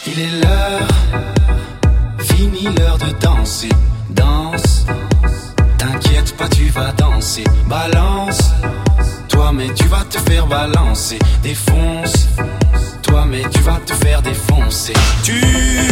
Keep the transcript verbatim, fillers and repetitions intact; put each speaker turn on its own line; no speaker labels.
Il est l'heure, fini l'heure de danser. Danse, t'inquiète pas, tu vas danser. Balance, toi mais tu vas te faire balancer. Défonce, toi mais tu vas te faire défoncer. Tu